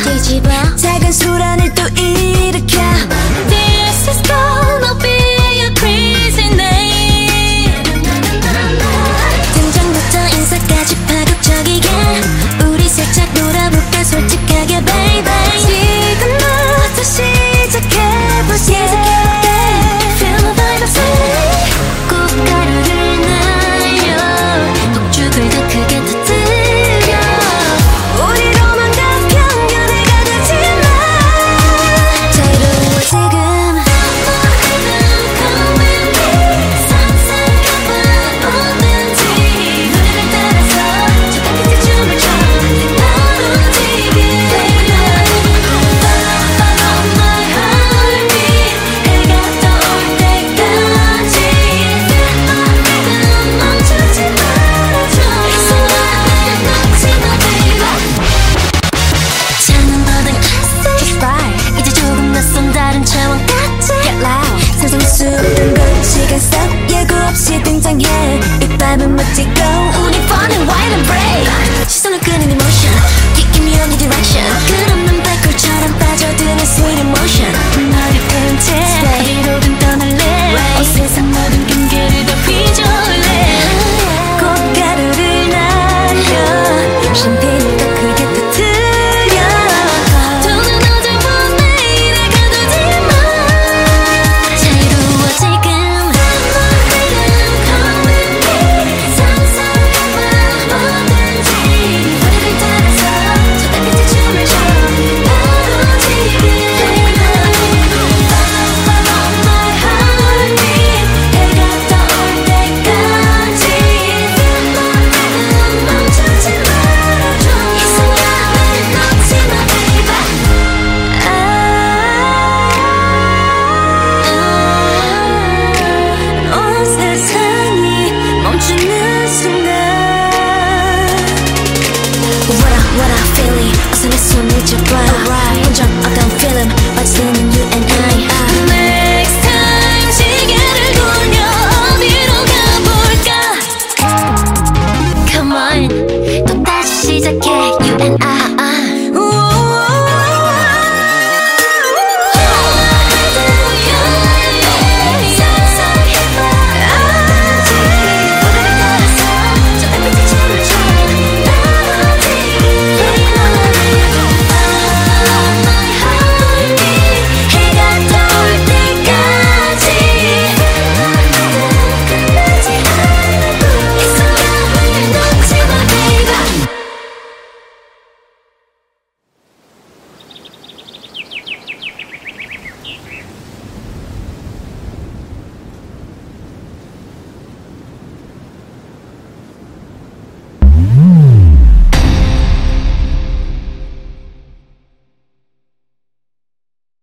뒤집어 작은 소란을 또 일으켜 This is gonna be a crazy night 등장부터 인사까지 파격적이게 우리 살짝 놀아볼까 솔직하게 baby 지금부터 시작해보자 Feel the vibe of it 꽃가루를 날려 폭죽을 더 크게 터뜨려 우리로만 간 편견을 가두지 마 자유로워 지금 Come with me 상상해봐 뭐든지 노래를 따라서 저 따뜻한 춤을 춰 바로 지금 Follow my heartbeat 해가 떠올 때까지 Feel my rhythm 멈추지 말아줘 이 순간을 놓지 마 baby 창문 버든 classic 이제 조금 낯선 다른 차원 같지 Get loud 상상 수 없던 건 시간 속 예고 없이 등장해 이 밤은 멋지고